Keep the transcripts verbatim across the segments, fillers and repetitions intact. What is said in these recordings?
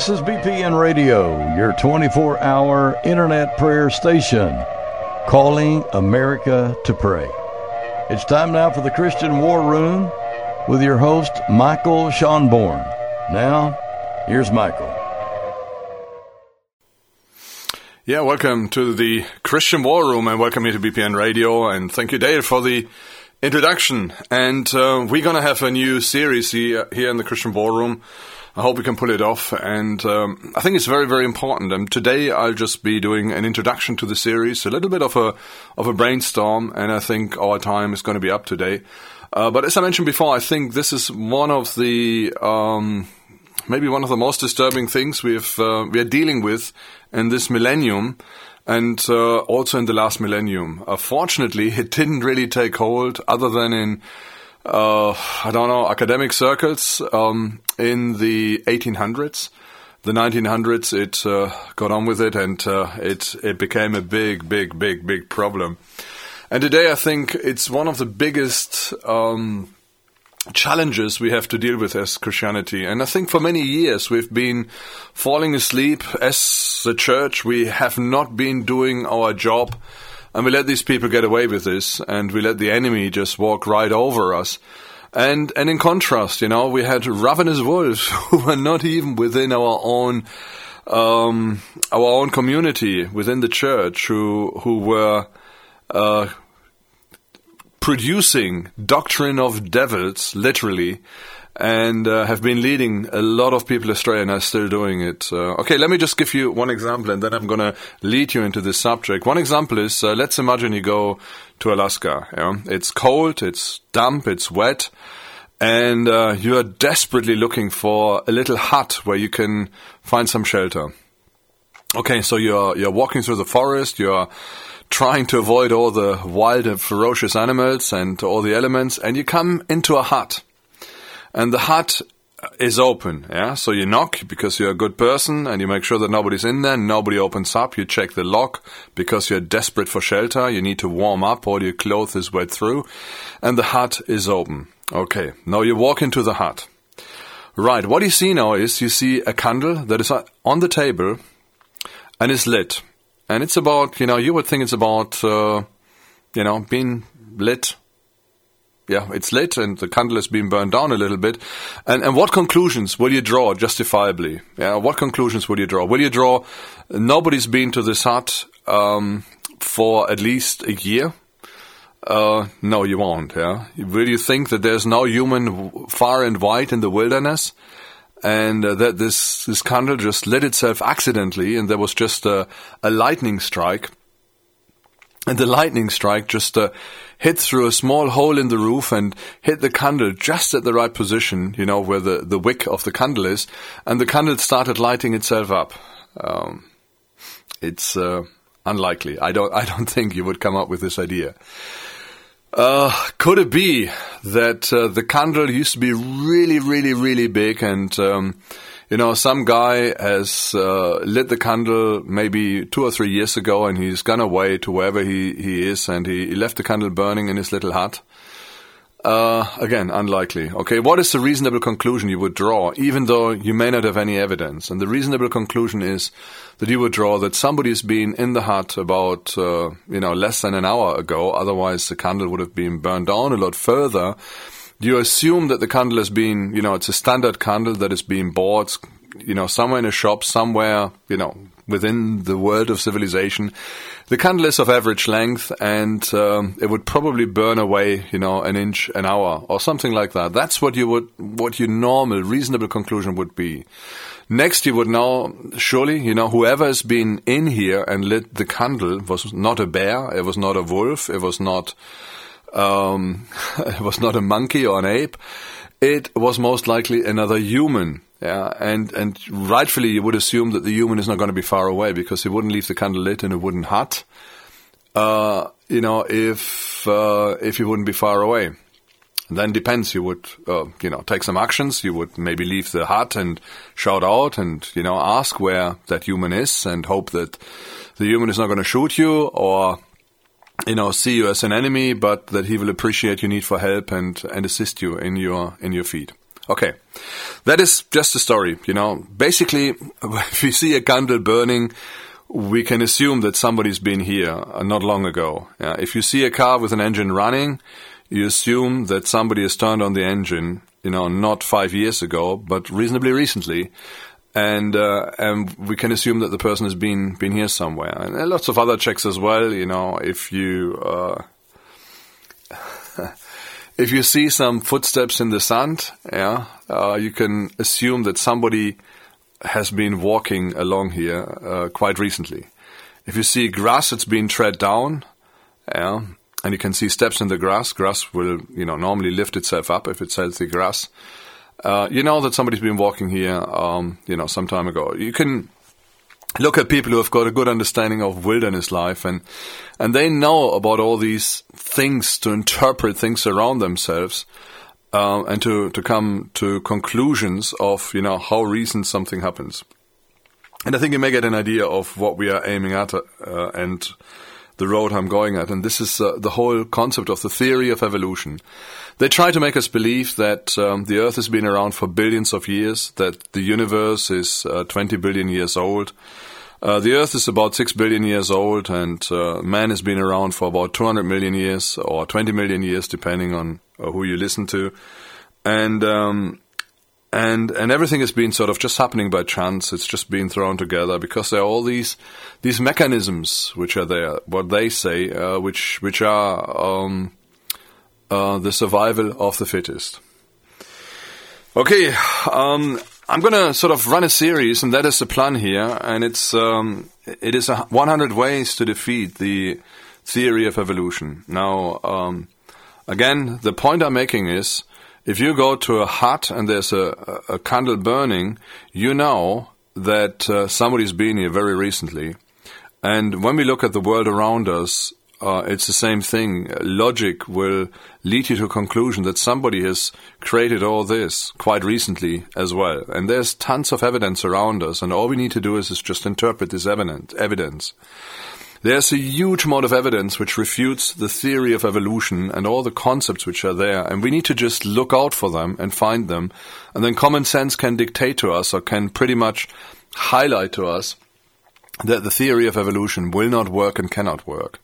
This is B P N Radio, your twenty-four hour internet prayer station, calling America to pray. It's time now for the Christian War Room with your host, Michael Schonborn. Now, here's Michael. Yeah, welcome to the Christian War Room and welcome here to B P N Radio, and thank you, Dale, for the introduction. And uh, we're going to have a new series here, here in the Christian War Room. I hope we can pull it off, and um, I think it's very, very important. And today I'll just be doing an introduction to the series, a little bit of a of a brainstorm, and I think our time is going to be up today. Uh, but as I mentioned before, I think this is one of the um, maybe one of the most disturbing things we've uh, we are dealing with in this millennium, and uh, also in the last millennium. Uh, fortunately, it didn't really take hold, other than in Uh, I don't know, academic circles um, in the eighteen hundreds. The nineteen hundreds, it uh, got on with it, and uh, it it became a big, big, big, big problem. And today I think it's one of the biggest um, challenges we have to deal with as Christianity. And I think for many years we've been falling asleep as the church. We have not been doing our job. And we let these people get away with this, and we let the enemy just walk right over us. And and in contrast, you know, we had ravenous wolves who were not even within our own um, our own community, within the church, who who were uh, producing doctrine of devils, literally, and uh, have been leading a lot of people astray and are still doing it. Uh, okay, let me just give you one example, and then I'm going to lead you into this subject. One example is, uh, let's imagine you go to Alaska. Yeah? It's cold, it's damp, it's wet, and uh, you are desperately looking for a little hut where you can find some shelter. Okay, so you're you're walking through the forest, you're trying to avoid all the wild and ferocious animals and all the elements, and you come into a hut. And the hut is open, yeah? So you knock because you're a good person and you make sure that nobody's in there, nobody opens up. You check the lock because you're desperate for shelter. You need to warm up, all your clothes is wet through. And the hut is open. Okay, now you walk into the hut. Right, what you see now is you see a candle that is on the table and is lit. And it's about, you know, you would think it's about, uh, you know, being lit. Yeah, it's lit and the candle is being burned down a little bit. And and what conclusions will you draw justifiably? Yeah, what conclusions will you draw? Will you draw nobody's been to this hut um, for at least a year? Uh, no, you won't. Yeah, will you think that there's no human far and wide in the wilderness, and uh, that this this candle just lit itself accidentally, and there was just a, a lightning strike? And the lightning strike just uh, hit through a small hole in the roof and hit the candle just at the right position, you know, where the, the wick of the candle is, and the candle started lighting itself up. Um, it's uh, unlikely. I don't. I don't think you would come up with this idea. Uh, could it be that uh, the candle used to be really, really, really big, and um, you know, some guy has uh, lit the candle maybe two or three years ago, and he's gone away to wherever he, he is, and he, he left the candle burning in his little hut? Uh, again, unlikely. Okay, what is the reasonable conclusion you would draw, even though you may not have any evidence? And the reasonable conclusion is that you would draw that somebody's been in the hut about, uh, you know, less than an hour ago, otherwise the candle would have been burned down a lot further. You assume that the candle has been, you know, it's a standard candle that is being bought, you know, somewhere in a shop, somewhere, you know, within the world of civilization. The candle is of average length, and um, it would probably burn away, you know, an inch an hour or something like that. That's what you would, what your normal, reasonable conclusion would be. Next, you would know, surely, you know, whoever has been in here and lit the candle was not a bear, it was not a wolf, it was not... Um, it was not a monkey or an ape. It was most likely another human. Yeah, and, and rightfully you would assume that the human is not going to be far away, because he wouldn't leave the candle lit in a wooden hut, uh, you know, if, uh, if he wouldn't be far away. And then depends, you would, uh, you know, take some actions. You would maybe leave the hut and shout out and, you know, ask where that human is and hope that the human is not going to shoot you or, you know, see you as an enemy, but that he will appreciate your need for help and, and assist you in your, in your feed. Okay, that is just a story, you know. Basically, if you see a candle burning, we can assume that somebody's been here not long ago. Yeah. If you see a car with an engine running, you assume that somebody has turned on the engine, you know, not five years ago, but reasonably recently. And, uh, and we can assume that the person has been, been here somewhere. And there are lots of other checks as well, you know, if you, uh, if you see some footsteps in the sand, yeah, uh, you can assume that somebody has been walking along here, uh, quite recently. If you see grass that's been tread down, yeah, and you can see steps in the grass, grass will, you know, normally lift itself up if it's healthy grass. Uh, you know that somebody's been walking here, um, you know, some time ago. You can look at people who have got a good understanding of wilderness life, and and they know about all these things to interpret things around themselves, uh, and to, to come to conclusions of, you know, how recent something happens. And I think you may get an idea of what we are aiming at, uh, and the road I'm going at. And this is uh, the whole concept of the theory of evolution. They try to make us believe that um, the Earth has been around for billions of years, that the universe is uh, twenty billion years old. Uh, the Earth is about six billion years old, and uh, man has been around for about two hundred million years, or twenty million years, depending on uh, who you listen to. And um, and and everything has been sort of just happening by chance. It's just been thrown together because there are all these these mechanisms which are there, what they say, uh, which which are um, uh, the survival of the fittest. Okay, um, I'm going to sort of run a series, and that is the plan here, and it's um, it is a one hundred ways to defeat the theory of evolution. Now, um, again, the point I'm making is, if you go to a hut and there's a, a candle burning, you know that uh, somebody's been here very recently. And when we look at the world around us, uh, it's the same thing. Logic will lead you to a conclusion that somebody has created all this quite recently as well. And there's tons of evidence around us, and all we need to do is, is just interpret this evidence. There's a huge amount of evidence which refutes the theory of evolution and all the concepts which are there, and we need to just look out for them and find them, and then common sense can dictate to us, or can pretty much highlight to us, that the theory of evolution will not work and cannot work.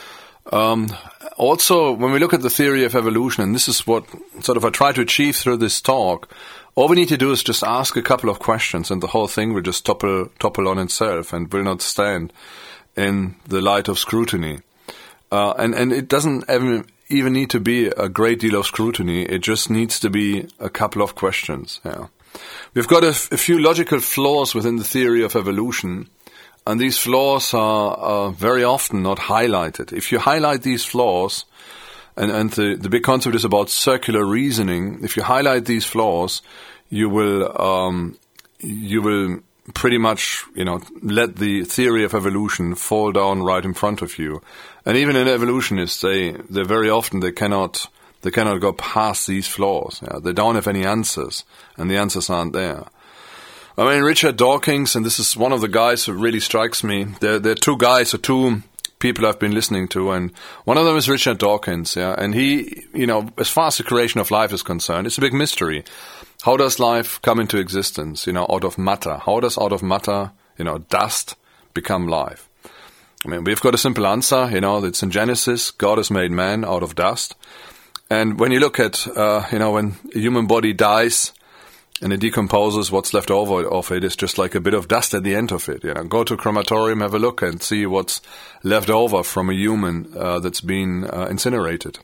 Um, also, when we look at the theory of evolution, and this is what sort of I try to achieve through this talk, all we need to do is just ask a couple of questions, and the whole thing will just topple, topple on itself and will not stand in the light of scrutiny. Uh, and, and it doesn't even, even need to be a great deal of scrutiny. It just needs to be a couple of questions. Yeah. We've got a, f- a few logical flaws within the theory of evolution, and these flaws are, are very often not highlighted. If you highlight these flaws, and, and the, the big concept is about circular reasoning, if you highlight these flaws, you will um, you will pretty much, you know, let the theory of evolution fall down right in front of you. And even in evolutionists, they, they very often, they cannot, they cannot go past these flaws. Yeah? They don't have any answers, and the answers aren't there. I mean, Richard Dawkins, and this is one of the guys who really strikes me. There, there are two guys, or two people I've been listening to, and one of them is Richard Dawkins, yeah, and he, you know, as far as the creation of life is concerned, it's a big mystery. How does life come into existence, you know, out of matter? How does out of matter, you know, dust become life? I mean, we've got a simple answer, you know, it's in Genesis, God has made man out of dust. And when you look at, uh, you know, when a human body dies and it decomposes, what's left over of it is just like a bit of dust at the end of it. You know, go to a crematorium, have a look and see what's left over from a human uh, that's been uh, incinerated.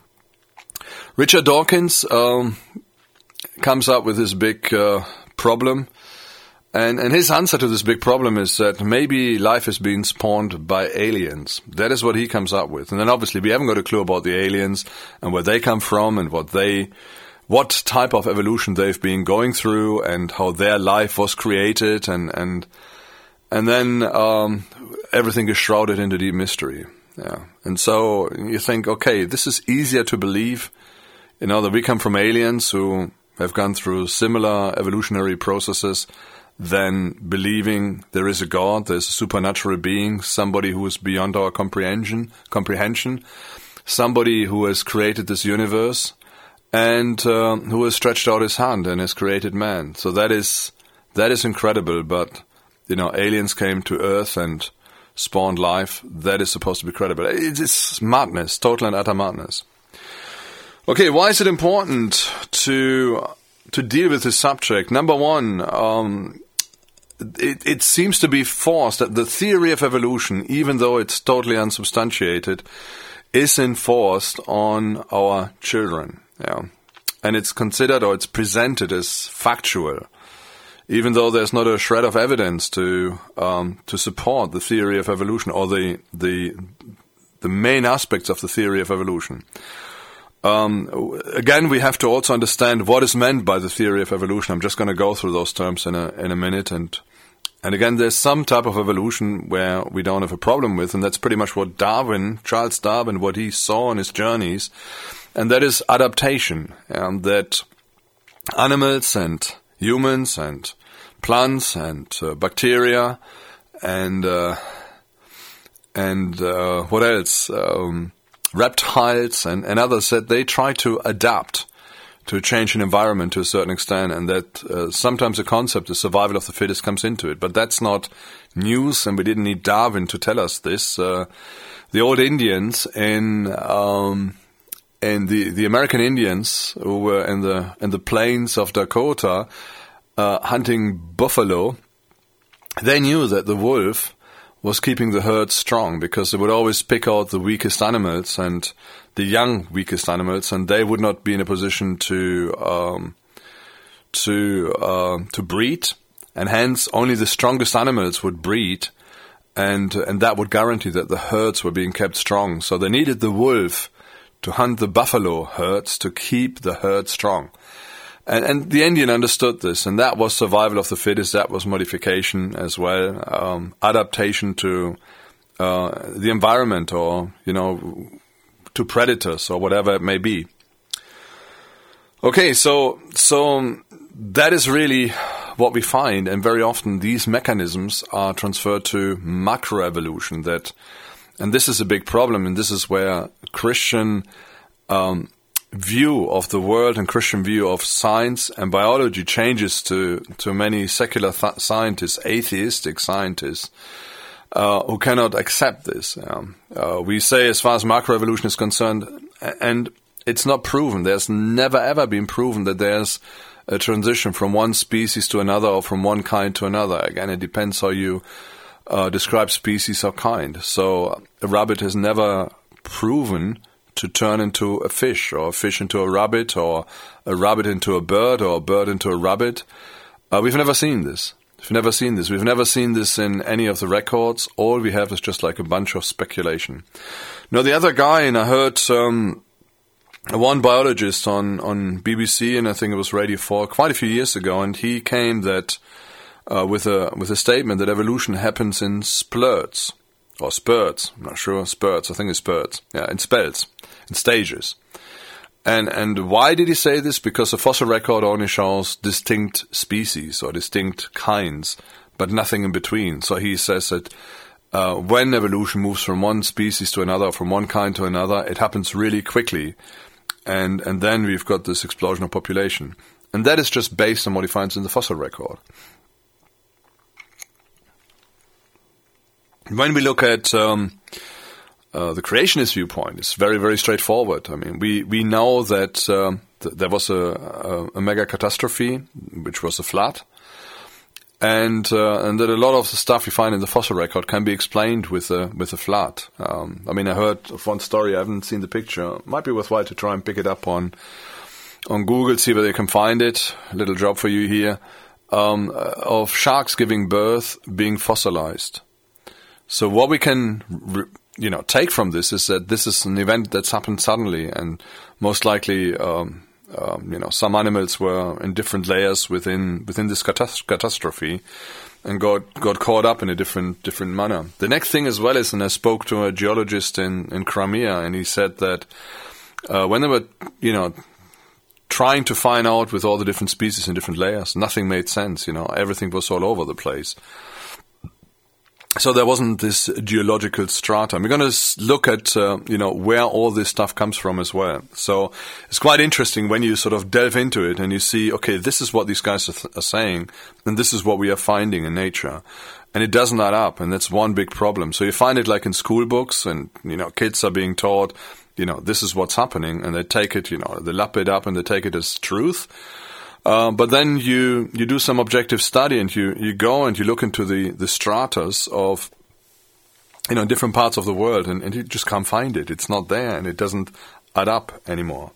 Richard Dawkins um, comes up with this big uh, problem, and, and his answer to this big problem is that maybe life has been spawned by aliens. That is what he comes up with. And then obviously we haven't got a clue about the aliens and where they come from and what they... what type of evolution they've been going through and how their life was created, and and and then um, everything is shrouded into deep mystery. Yeah, and so you think, okay, this is easier to believe, you know, that we come from aliens who have gone through similar evolutionary processes than believing there is a God, there's a supernatural being, somebody who is beyond our comprehension, comprehension, somebody who has created this universe. and uh, who has stretched out his hand and has created man. So that is that is incredible. But you know, aliens came to Earth and spawned life. That is supposed to be credible. It's madness, total and utter madness. Okay, why is it important to to deal with this subject? Number one, um, it, it seems to be forced that the theory of evolution, even though it's totally unsubstantiated, is enforced on our children. Yeah. And it's considered, or it's presented as factual, even though there's not a shred of evidence to um, to support the theory of evolution or the the the main aspects of the theory of evolution. Um, again, we have to also understand what is meant by the theory of evolution. I'm just going to go through those terms in a in a minute, and and again, there's some type of evolution where we don't have a problem with, and that's pretty much what Darwin, Charles Darwin, what he saw on his journeys, and that is adaptation, and that animals and humans and plants and uh, bacteria and uh, and uh, what else? Um, reptiles and, and others, that they try to adapt to a change in environment to a certain extent, and that uh, sometimes the concept, the survival of the fittest, comes into it. But that's not news, and we didn't need Darwin to tell us this. Uh, the old Indians in um, and the, the American Indians who were in the in the plains of Dakota uh, hunting buffalo, they knew that the wolf was keeping the herd strong, because they would always pick out the weakest animals and the young weakest animals, and they would not be in a position to um, to uh, to breed, and hence only the strongest animals would breed, and and that would guarantee that the herds were being kept strong. So they needed the wolf to hunt the buffalo herds to keep the herd strong. And, and the Indian understood this, and that was survival of the fittest, that was modification as well, um, adaptation to uh, the environment, or, you know, to predators or whatever it may be. Okay, so so that is really what we find, and very often these mechanisms are transferred to macroevolution. That, and this is a big problem, and this is where Christian um, view of the world and Christian view of science and biology changes to, to many secular th- scientists, atheistic scientists, uh, who cannot accept this. Um, uh, we say, as far as macroevolution is concerned, and it's not proven, there's never ever been proven that there's a transition from one species to another or from one kind to another. Again, it depends how you uh, describe species or kind. So a rabbit has never proven to turn into a fish, or a fish into a rabbit, or a rabbit into a bird, or a bird into a rabbit. Uh, we've never seen this. We've never seen this. We've never seen this in any of the records. All we have is just like a bunch of speculation. Now, the other guy, and I heard um, one biologist on, on B B C, and I think it was Radio four, quite a few years ago, and he came that uh, with a with a statement that evolution happens in splurts. Or spurts, I'm not sure, spurts, I think it's spurts, yeah, in spells, in stages. And and why did he say this? Because the fossil record only shows distinct species or distinct kinds, but nothing in between. So he says that uh, when evolution moves from one species to another, from one kind to another, it happens really quickly. And, and then we've got this explosion of population. And that is just based on what he finds in the fossil record. When we look at um, uh, the creationist viewpoint, it's very, very straightforward. I mean, we, we know that um, th- there was a, a, a mega catastrophe, which was a flood, and uh, and that a lot of the stuff you find in the fossil record can be explained with a with a flood. Um, I mean, I heard of one story. I haven't seen the picture. Might be worthwhile to try and pick it up on on Google, see whether you can find it. A little job for you here, um, of sharks giving birth being fossilized. So what we can, you know, take from this is that this is an event that's happened suddenly, and most likely, um, um, you know, some animals were in different layers within within this catas- catastrophe, and got got caught up in a different different manner. The next thing as well is, and I spoke to a geologist in in Crimea, and he said that uh, when they were, you know, trying to find out with all the different species in different layers, nothing made sense. You know, everything was all over the place. So there wasn't this geological strata. We're going to look at, uh, you know, where all this stuff comes from as well. So it's quite interesting when you sort of delve into it and you see, okay, this is what these guys are, th- are saying, and this is what we are finding in nature. And it doesn't add up, and that's one big problem. So you find it like in school books, and, you know, kids are being taught, you know, this is what's happening, and they take it, you know, they lap it up and they take it as truth. Uh, but then you, you do some objective study and you, you go and you look into the, the stratas of, you know, different parts of the world, and, and you just can't find it. It's not there, and it doesn't add up anymore.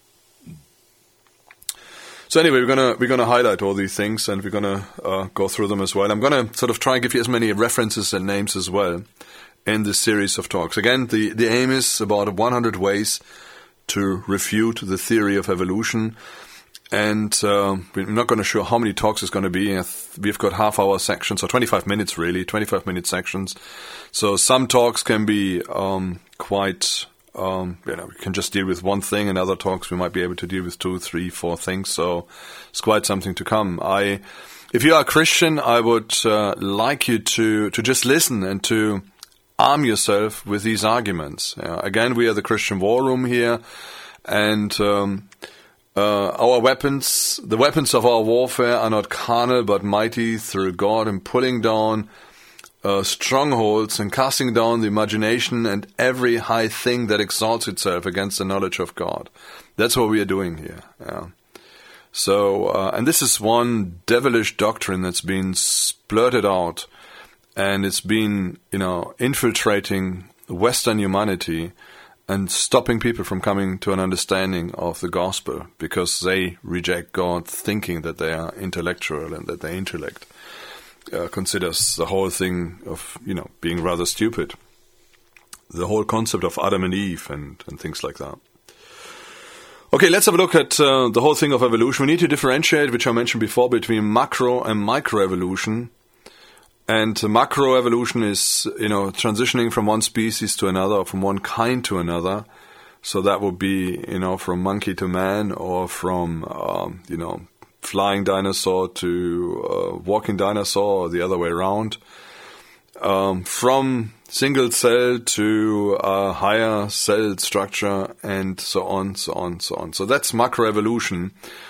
So anyway, we're gonna we're gonna highlight all these things, and we're gonna uh, go through them as well. I'm gonna sort of try and give you as many references and names as well in this series of talks. Again, the, the aim is about one hundred ways to refute the theory of evolution. And uh, I'm not going to show how many talks it's going to be. We've got half-hour sections, or twenty-five minutes really, twenty-five-minute sections. So some talks can be um, quite, um, you know, we can just deal with one thing, and other talks we might be able to deal with two, three, four things. So it's quite something to come. I, if you are a Christian, I would uh, like you to, to just listen and to arm yourself with these arguments. Uh, again, we are the Christian War Room here, and Um, Uh, our weapons, the weapons of our warfare are not carnal but mighty through God in pulling down uh, strongholds and casting down the imagination and every high thing that exalts itself against the knowledge of God. That's what we are doing here. Yeah. So, uh, and this is one devilish doctrine that's been splurted out, and it's been, you know, infiltrating Western humanity and stopping people from coming to an understanding of the gospel because they reject God, thinking that they are intellectual and that their intellect uh, considers the whole thing of, you know, being rather stupid. The whole concept of Adam and Eve and, and things like that. Okay, let's have a look at uh, the whole thing of evolution. We need to differentiate, which I mentioned before, between macro and microevolution. And macroevolution is, you know, transitioning from one species to another, or from one kind to another. So that would be, you know, from monkey to man, or from, um, you know, flying dinosaur to uh, walking dinosaur, or the other way around. Um, from single cell to a higher cell structure, and so on, so on, so on. So that's macroevolution.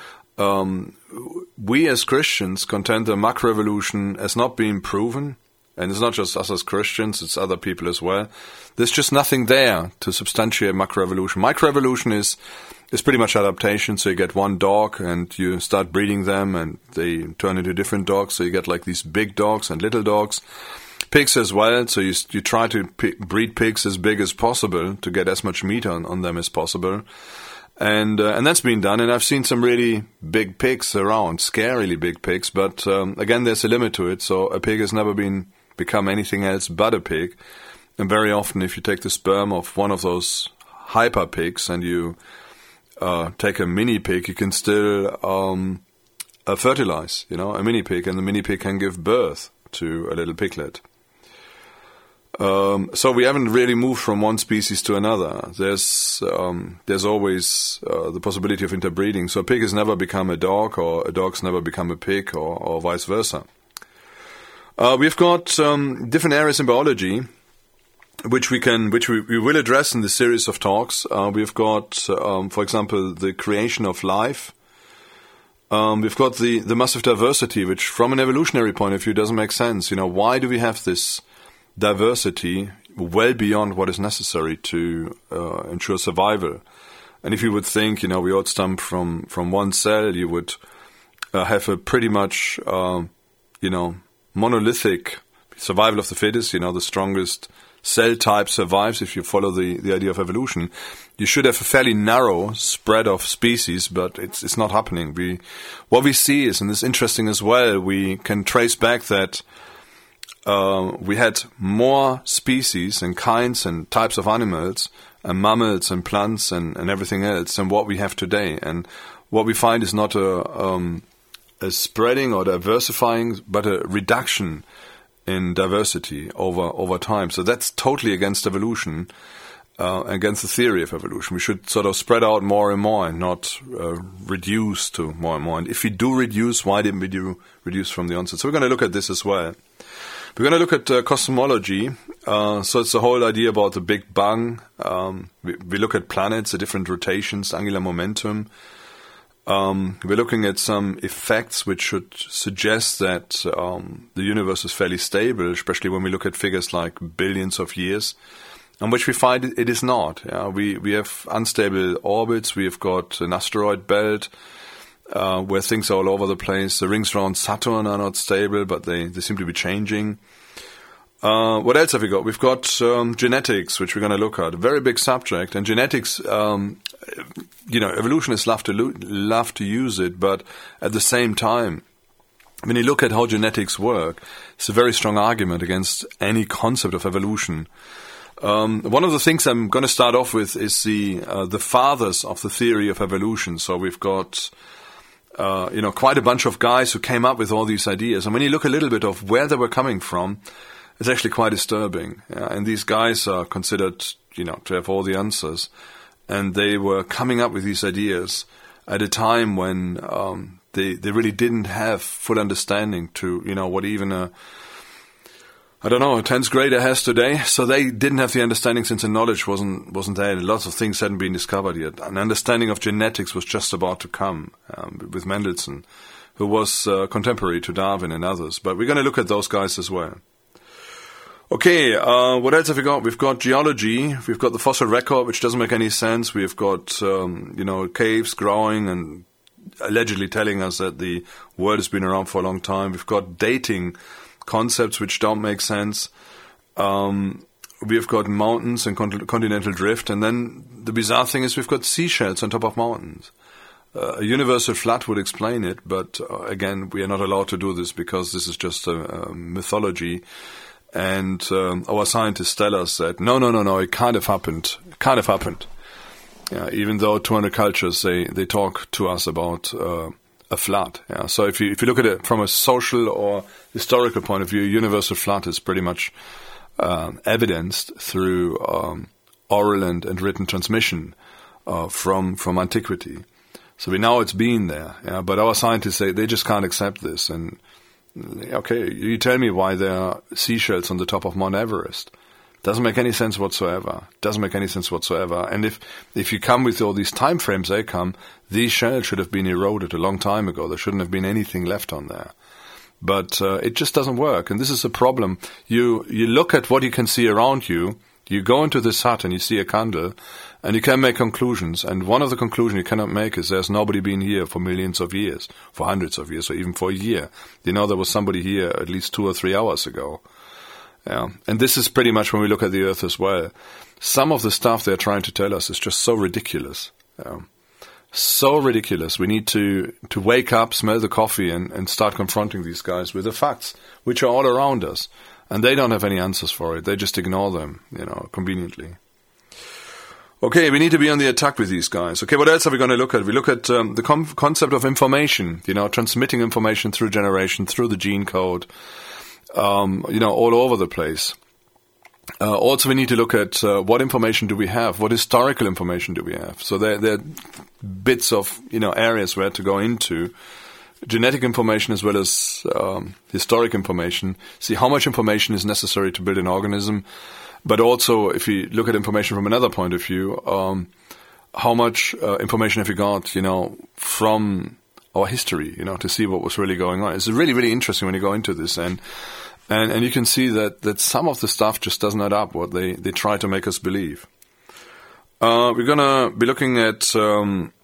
Um, we as Christians contend that macroevolution has not been proven, and it's not just us as Christians, it's other people as well. There's just nothing there to substantiate macroevolution. Microevolution is is pretty much adaptation, so you get one dog and you start breeding them and they turn into different dogs, so you get like these big dogs and little dogs. Pigs as well, so you you try to p- breed pigs as big as possible to get as much meat on, on them as possible. And uh, and that's been done, and I've seen some really big pigs around, scarily big pigs, but um, again, there's a limit to it, so a pig has never been become anything else but a pig. And very often, if you take the sperm of one of those hyper pigs and you uh, take a mini pig, you can still um, uh, fertilize, you know, a mini pig, and the mini pig can give birth to a little piglet. Um, so we haven't really moved from one species to another. There's um, there's always uh, the possibility of interbreeding. So a pig has never become a dog, or a dog's never become a pig, or, or vice versa. Uh, we've got um, different areas in biology, which we can, which we, we will address in this series of talks. Uh, we've got, um, for example, the creation of life. Um, we've got the the massive diversity, which, from an evolutionary point of view, doesn't make sense. You know, why do we have this diversity well beyond what is necessary to uh, ensure survival? And if you would think, you know, we all stem from, from one cell, you would uh, have a pretty much, uh, you know, monolithic survival of the fittest, you know, the strongest cell type survives if you follow the, the idea of evolution. You should have a fairly narrow spread of species, but it's it's not happening. We what we see is, and it's interesting as well, we can trace back that Uh, we had more species and kinds and types of animals and mammals and plants and, and everything else than what we have today. And what we find is not a, um, a spreading or diversifying, but a reduction in diversity over, over time. So that's totally against evolution, uh, against the theory of evolution. We should sort of spread out more and more and not uh, reduce to more and more. And if we do reduce, why didn't we do reduce from the onset? So we're going to look at this as well. We're going to look at uh, cosmology. Uh, so it's the whole idea about the Big Bang. Um, we, we look at planets, the different rotations, angular momentum. Um, we're looking at some effects which should suggest that um, the universe is fairly stable, especially when we look at figures like billions of years, and which we find it, it is not. Yeah, we, we have unstable orbits. We have got an asteroid belt uh, where things are all over the place. The rings around Saturn are not stable, but they, they seem to be changing. Uh, what else have we got? We've got um, genetics, which we're going to look at. A very big subject. And genetics, um, you know, evolutionists love to lo- love to use it, but at the same time, when you look at how genetics work, it's a very strong argument against any concept of evolution. Um, one of the things I'm going to start off with is the uh, the fathers of the theory of evolution. So we've got, uh, you know, quite a bunch of guys who came up with all these ideas. And when you look a little bit of where they were coming from, it's actually quite disturbing. Yeah? And these guys are considered, you know, to have all the answers. And they were coming up with these ideas at a time when um, they they really didn't have full understanding to, you know, what even a, I don't know, a tenth grader has today. So they didn't have the understanding since the knowledge wasn't wasn't there. And lots of things hadn't been discovered yet. An understanding of genetics was just about to come um, with Mendelssohn, who was uh, contemporary to Darwin and others. But we're going to look at those guys as well. Okay, uh, what else have we got? We've got geology. We've got the fossil record, which doesn't make any sense. We've got, um, you know, caves growing and allegedly telling us that the world has been around for a long time. We've got dating concepts which don't make sense. Um, we've got mountains and con- continental drift. And then the bizarre thing is we've got seashells on top of mountains. Uh, a universal flood would explain it, but uh, again, we are not allowed to do this because this is just a, a mythology. And um, our scientists tell us that, no, no, no, no, it kind of happened. It kind of happened. Yeah, even though two hundred cultures, they, they talk to us about uh, a flood. Yeah, so if you if you look at it from a social or historical point of view, a universal flood is pretty much uh, evidenced through um, oral and, and written transmission uh, from from antiquity. So we know it's been there. Yeah, but our scientists, they, they just can't accept this. And okay, you tell me why there are seashells on the top of Mount Everest. Doesn't make any sense whatsoever. Doesn't make any sense whatsoever. And if if you come with all these time frames they come, these shells should have been eroded a long time ago. There shouldn't have been anything left on there. But uh, it just doesn't work. And this is a problem. You you look at what you can see around you. You go into this hut and you see a candle, and you can make conclusions. And one of the conclusions you cannot make is there's nobody been here for millions of years, for hundreds of years, or even for a year. You know, there was somebody here at least two or three hours ago. Yeah. And this is pretty much when we look at the Earth as well. Some of the stuff they're trying to tell us is just so ridiculous. Yeah. So ridiculous. We need to, to wake up, smell the coffee, and, and start confronting these guys with the facts, which are all around us. And they don't have any answers for it. They just ignore them, you know, conveniently. Okay, we need to be on the attack with these guys. Okay, what else are we going to look at? We look at um, the com- concept of information, you know, transmitting information through generation, through the gene code, um, you know, all over the place. Uh, also, we need to look at uh, what information do we have? What historical information do we have? So there, there are bits of, you know, areas where to go into. Genetic information as well as um, historic information. See how much information is necessary to build an organism. But also, if you look at information from another point of view, um, how much uh, information have we got, you know, from our history, you know, to see what was really going on. It's really, really interesting when you go into this. And and, and you can see that, that some of the stuff just doesn't add up, what they, they try to make us believe. Uh, we're going to be looking at... Um,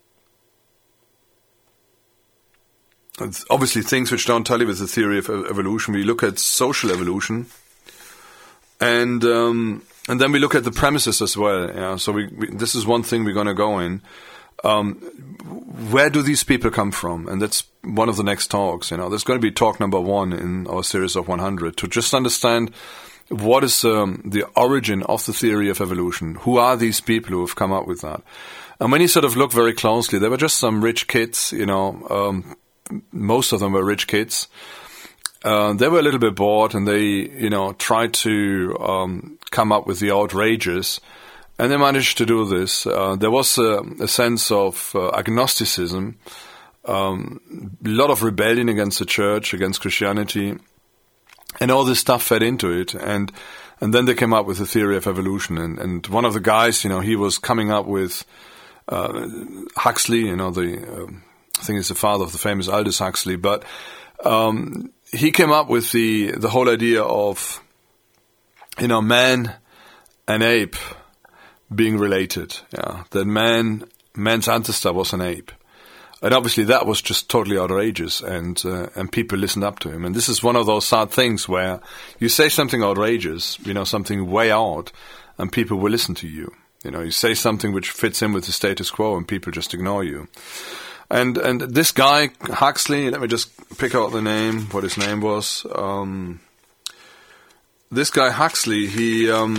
obviously things which don't tally with the theory of evolution. We look at social evolution, and um, and then we look at the premises as well. Yeah? So we, we, this is one thing we're going to go in. Um, where do these people come from? And that's one of the next talks. You know, there's going to be talk number one in our series of one hundred to just understand what is um, the origin of the theory of evolution. Who are these people who have come up with that? And when you sort of look very closely, they were just some rich kids, you know. Um, Most of them were rich kids. Uh, they were a little bit bored, and they, you know, tried to um, come up with the outrageous, and they managed to do this. Uh, there was a, a sense of uh, agnosticism, um, a lot of rebellion against the church, against Christianity, and all this stuff fed into it, and and then they came up with the theory of evolution, and, and one of the guys, you know, he was coming up with uh, Huxley, you know, the um, I think he's the father of the famous Aldous Huxley, but um, he came up with the the whole idea of, you know, man and ape being related, yeah, that man man's ancestor was an ape. And obviously that was just totally outrageous, and uh, and people listened up to him. And this is one of those sad things where you say something outrageous, you know, something way out, and people will listen to you. You know, you say something which fits in with the status quo, and people just ignore you. And and this guy, Huxley, let me just pick out the name, what his name was. Um, this guy, Huxley, he... Um,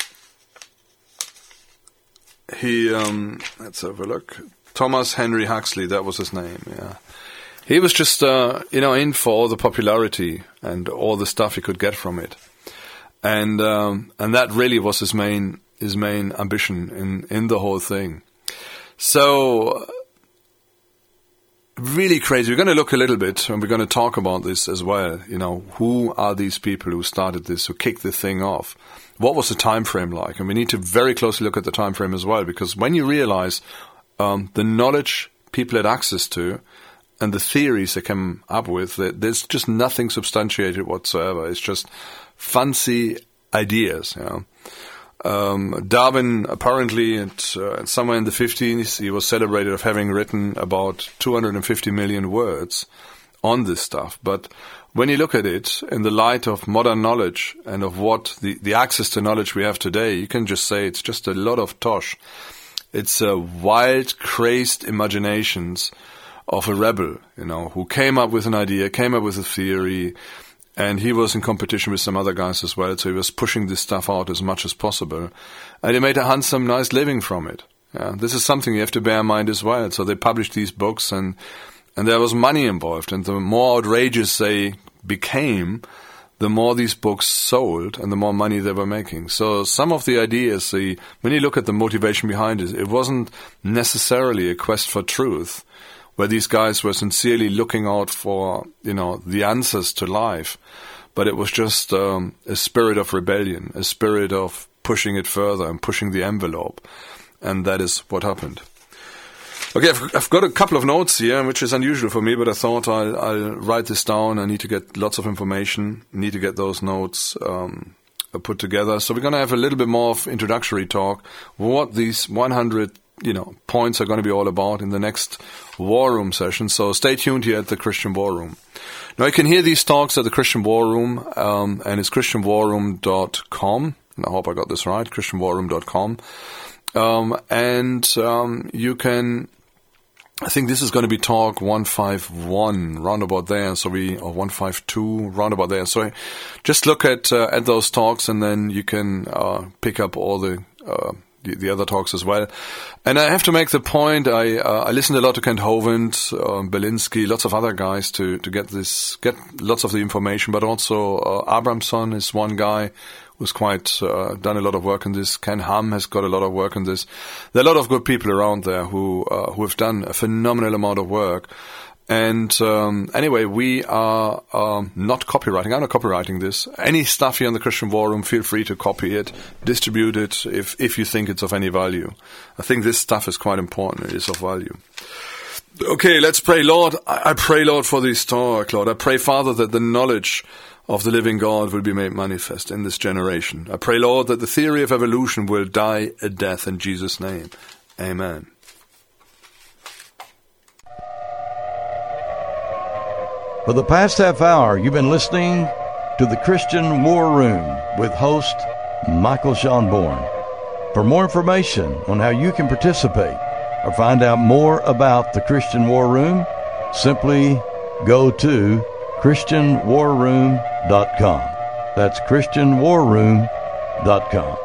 he um, let's have a look... Thomas Henry Huxley, that was his name, yeah. He was just, uh, you know, in for all the popularity and all the stuff he could get from it. And um, and that really was his main his main ambition in, in the whole thing. So, really crazy. We're going to look a little bit, and we're going to talk about this as well. You know, who are these people who started this, who kicked the thing off? What was the time frame like? And we need to very closely look at the time frame as well, because when you realize... Um, the knowledge people had access to and the theories they came up with, there's just nothing substantiated whatsoever. It's just fancy ideas. You know. um, Darwin, apparently, at, uh, somewhere in the fifties, he was celebrated of having written about two hundred fifty million words on this stuff. But when you look at it in the light of modern knowledge and of what the, the access to knowledge we have today, you can just say it's just a lot of tosh. It's uh, wild, crazed imaginations of a rebel, you know, who came up with an idea, came up with a theory, and he was in competition with some other guys as well, so he was pushing this stuff out as much as possible. And he made a handsome, nice living from it. Yeah, this is something you have to bear in mind as well. So they published these books, and and there was money involved, and the more outrageous they became, the more these books sold and the more money they were making. So some of the ideas, the, when you look at the motivation behind it, it wasn't necessarily a quest for truth, where these guys were sincerely looking out for, you know, the answers to life. But it was just um, a spirit of rebellion, a spirit of pushing it further and pushing the envelope. And that is what happened. Okay, I've, I've got a couple of notes here, which is unusual for me, but I thought I'll, I'll write this down. I need to get lots of information, need to get those notes um, put together. So we're going to have a little bit more of introductory talk, what these one hundred you know, points are going to be all about in the next War Room session. So stay tuned here at the Christian War Room. Now you can hear these talks at the Christian War Room, um, and it's christian war room dot com. I hope I got this right, christian war room dot com. Um, and um, you can... I think this is going to be talk one fifty-one, round about there, so we, or one fifty-two, round about there. So just look at uh, at those talks, and then you can uh, pick up all the, uh, the the other talks as well. And I have to make the point, I uh, I listened a lot to Kent Hovind, uh, Belinsky, lots of other guys to, to get this, get lots of the information, but also uh, Abramson is one guy who's quite uh, done a lot of work on this. Ken Ham has got a lot of work on this. There are a lot of good people around there who uh, who have done a phenomenal amount of work. And um, anyway, we are um, not copywriting. I'm not copywriting this. Any stuff here in the Christian War Room, feel free to copy it, distribute it if if you think it's of any value. I think this stuff is quite important. It is of value. Okay, let's pray. Lord, I, I pray, Lord, for this talk, Lord. I pray, Father, that the knowledge of the living God will be made manifest in this generation. I pray, Lord, that the theory of evolution will die a death in Jesus' name. Amen. For the past half hour, you've been listening to the Christian War Room with host Michael Schonborn. For more information on how you can participate or find out more about the Christian War Room, simply go to christian war room dot com. That's christian war room dot com.